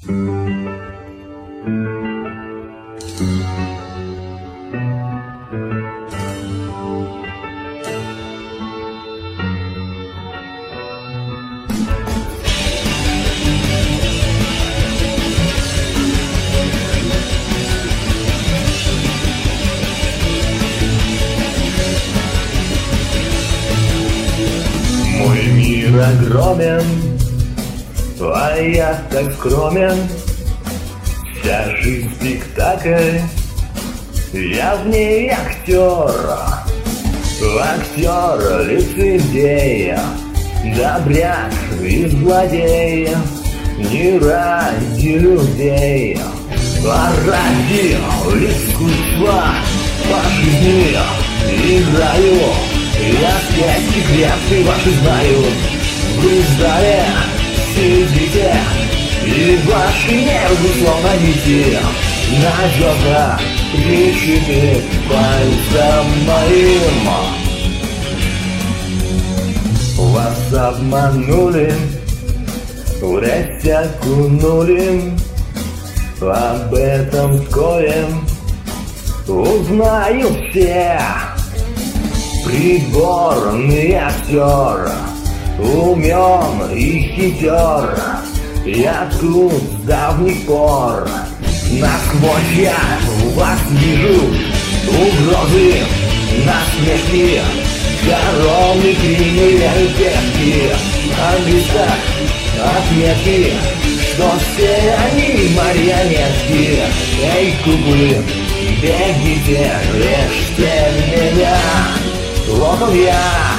Мой мир огромен, а я так скромен. Вся жизнь спектакль, я в ней актер. Актер, лицедей, добряк и злодей. Не ради людей, а ради искусства. По жизни играю, я все секреты ваши знаю. Вы в зале сидите, и ваши нервы словно нити надежно пришиты пальцем моим. Вас обманули, врать окунули. Об этом вскоре узнают все. Придворный актер, умен и хитер. Я тут с давних пор, насквозь я вас вижу. Угрозы, насмешки, короны, криминальные пешки. На листах отметки, что все они марионетки. Эй, куклы, бегите, режьте меня. Вот он я.